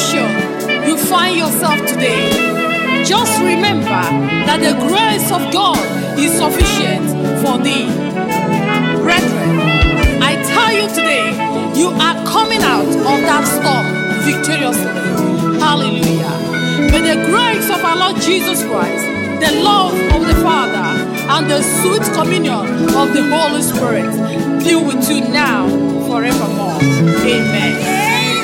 situation you find yourself today, just remember that the grace of God is sufficient for thee. Brethren, I tell you today, you are coming out of that storm victoriously. Hallelujah. May the grace of our Lord Jesus Christ, the love of the Father, and the sweet communion of the Holy Spirit be with you now, forevermore. Amen.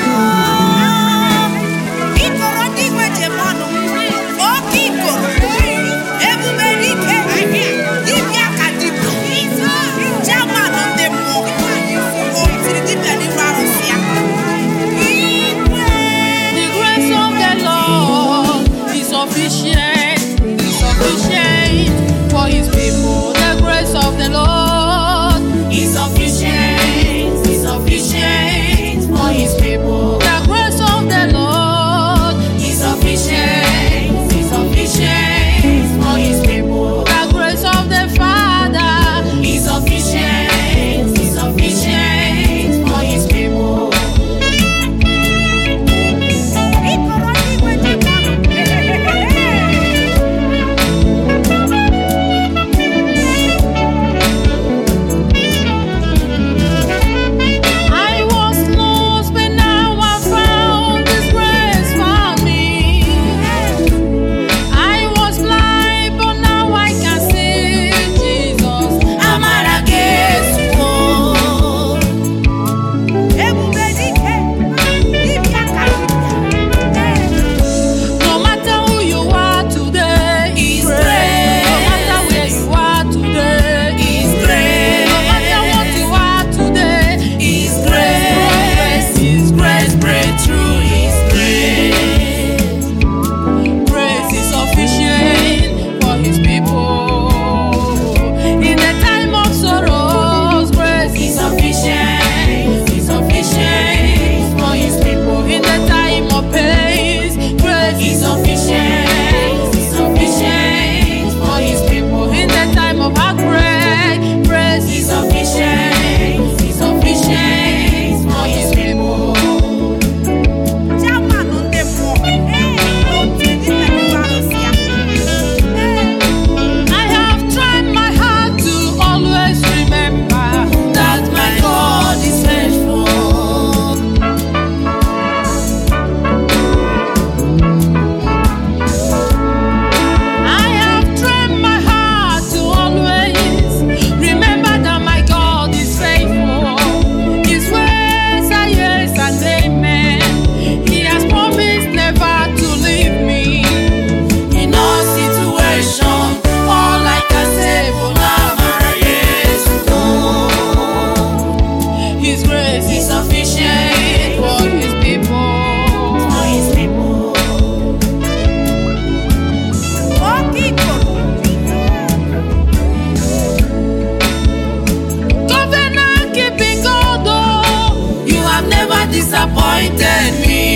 Disappointed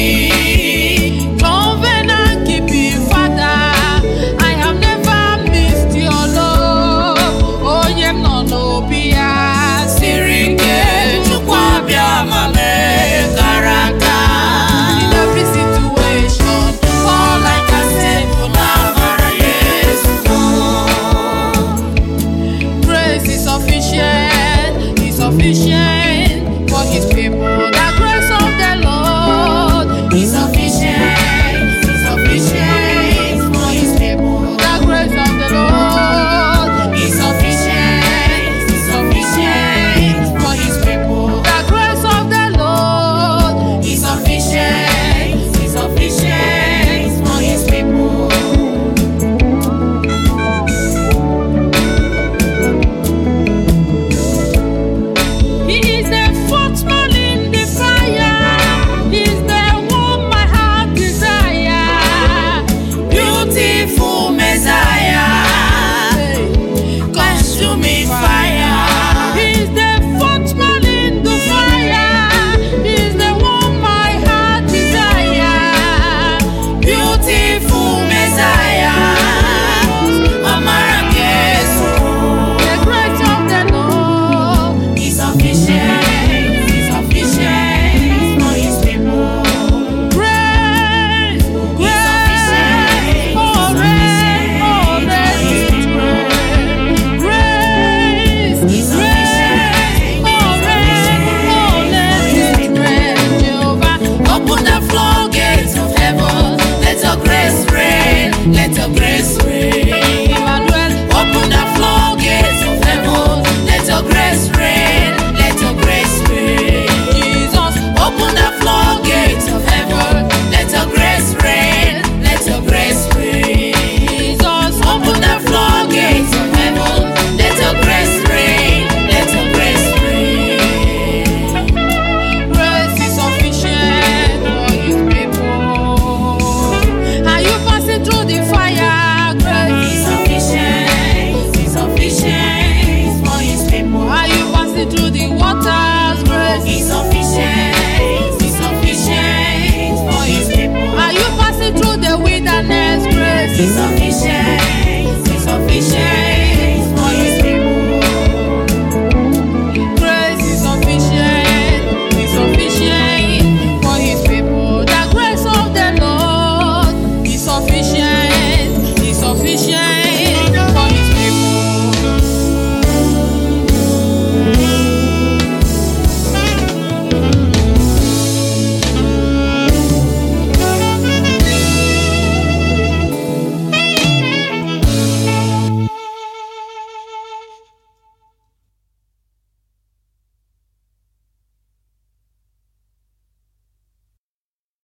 me. Covenant keeping Father, I have never missed your love. Oh, yeah, no, Pia. Siringe, Chukwabia, Male, Karaka. In every situation, all I can say, Mara, yes, no. Grace is sufficient, is sufficient.